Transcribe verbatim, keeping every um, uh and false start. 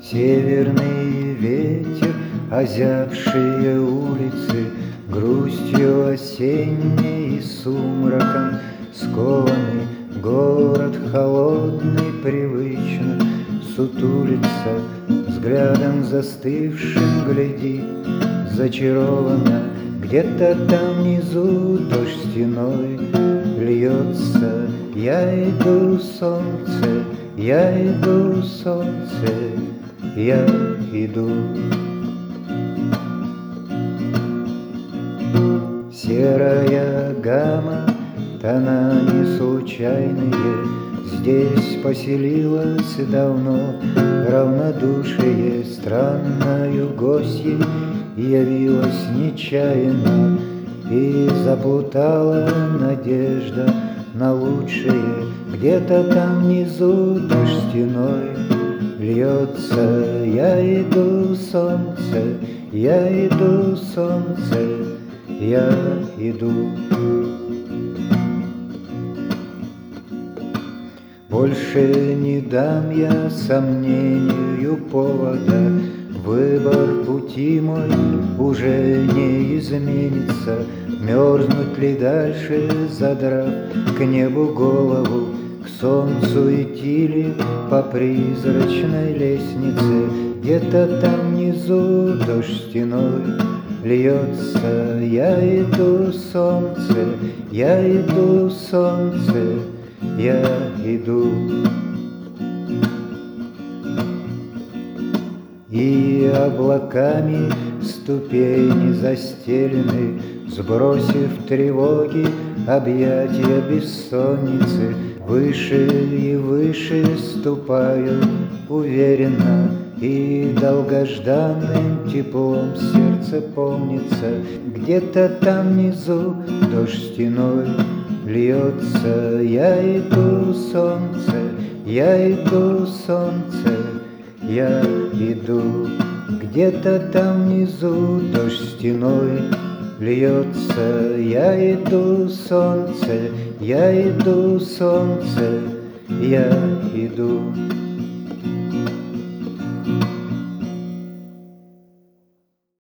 Северный ветер, озябшие улицы, грустью осенней и сумраком скованный. Город холодный привычно сутулится, взглядом застывшим глядит зачарованно. Где-то там внизу дождь стеной льется. Я иду, солнце, я иду, солнце, я иду. Серая гамма, тона не случайные, здесь поселилось давно равнодушие. Странною гостьей явилась нечаянно, и заплутала надежда на лучшее. Где-то там внизу дождь стеной льется. Я иду, солнце, я иду, солнце, я иду. Больше не дам я сомнению повода, выбор пути мой уже не изменится. Мерзнуть ли дальше, задрав к небу голову, к солнцу идти ли по призрачной лестнице? Где-то там внизу дождь стеной льется. Я иду, солнце, я иду, солнце, я иду. И облаками ступени застелены, сбросив тревоги, объятия бессонницы, выше и выше ступаю уверенно, и долгожданным теплом сердце помнится. Где-то там внизу дождь стеной льется. Я иду, солнце, я иду, солнце, я иду. Где-то там внизу дождь стеной льется. Я иду, солнце, я иду, солнце, я иду.